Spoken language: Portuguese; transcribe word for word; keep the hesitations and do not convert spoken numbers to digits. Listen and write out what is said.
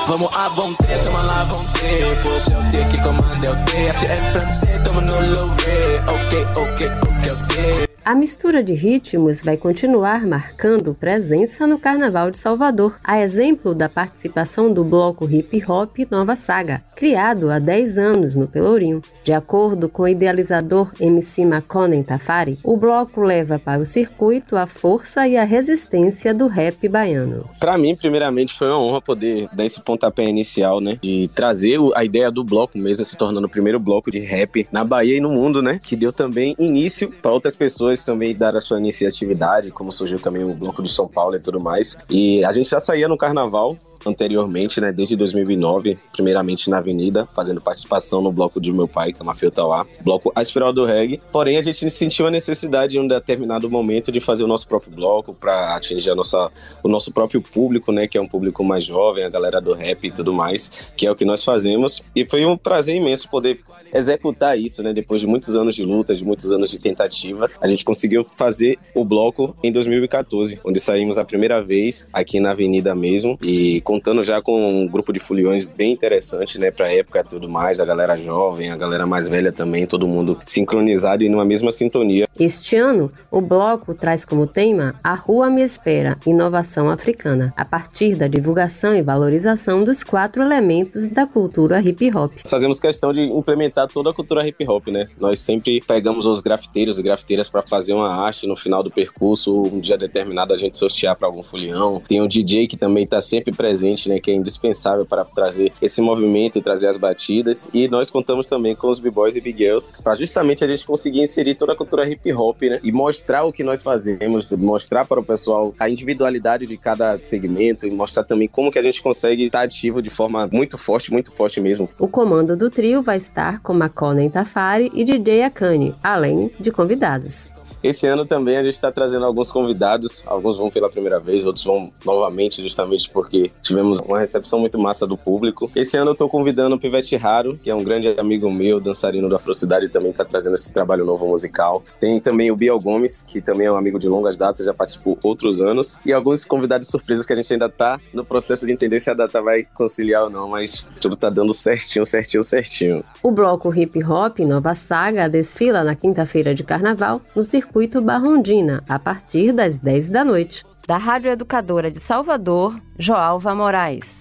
Vamos à vontade, toma lá à vontade. Pois é o dia que comanda é o T. É francês, toma no louvre. Ok, ok, ok, ok. A mistura de ritmos vai continuar marcando presença no Carnaval de Salvador, a exemplo da participação do bloco hip hop Nova Saga, criado há dez anos no Pelourinho. De acordo com o idealizador M C Makonnen Tafari, o bloco leva para o circuito a força e a resistência do rap baiano. Para mim, primeiramente, foi uma honra poder dar esse pontapé inicial, né, de trazer a ideia do bloco mesmo, se tornando o primeiro bloco de rap na Bahia e no mundo, né, que deu também início para outras pessoas também dar a sua iniciatividade, como surgiu também o Bloco de São Paulo e tudo mais. E a gente já saía no Carnaval anteriormente, né, desde dois mil e nove, primeiramente na Avenida, fazendo participação no bloco de meu pai, que é Mafio Tauá, bloco A Espiral do Reggae. Porém, a gente sentiu a necessidade em um determinado momento de fazer o nosso próprio bloco para atingir a nossa, o nosso próprio público, né, que é um público mais jovem, a galera do rap e tudo mais, que é o que nós fazemos. E foi um prazer imenso poder executar isso, né, depois de muitos anos de luta, de muitos anos de tentativa. A gente conseguiu fazer o bloco em dois mil e catorze, onde saímos a primeira vez aqui na Avenida mesmo, e contando já com um grupo de foliões bem interessante, né, pra época e tudo mais, a galera jovem, a galera mais velha também, todo mundo sincronizado e numa mesma sintonia. Este ano, o bloco traz como tema A Rua Me Espera, inovação africana, a partir da divulgação e valorização dos quatro elementos da cultura hip-hop. Fazemos questão de implementar toda a cultura hip-hop, né? Nós sempre pegamos os grafiteiros e grafiteiras para fazer uma arte no final do percurso, um dia determinado a gente sortear para algum folião. Tem o D J que também está sempre presente, né, que é indispensável para trazer esse movimento e trazer as batidas. E nós contamos também com os b-boys e b-girls para justamente a gente conseguir inserir toda a cultura hip-hop, né, e mostrar o que nós fazemos, mostrar para o pessoal a individualidade de cada segmento e mostrar também como que a gente consegue estar ativo de forma muito forte, muito forte mesmo. O comando do trio vai estar com Makonnen Tafari e D J Akane, além de convidados. Esse ano também a gente está trazendo alguns convidados, alguns vão pela primeira vez, outros vão novamente, justamente porque tivemos uma recepção muito massa do público. Esse ano eu estou convidando o Pivete Raro, que é um grande amigo meu, dançarino da Afrocidade, e também está trazendo esse trabalho novo musical. Tem também o Biel Gomes, que também é um amigo de longas datas, já participou outros anos, e alguns convidados surpresas que a gente ainda está no processo de entender se a data vai conciliar ou não, mas tudo está dando certinho, certinho, certinho. O bloco Hip Hop Nova Saga desfila na quinta-feira de Carnaval no circuito Circuito Barrondina, a partir das dez da noite. Da Rádio Educadora de Salvador, Joalva Moraes.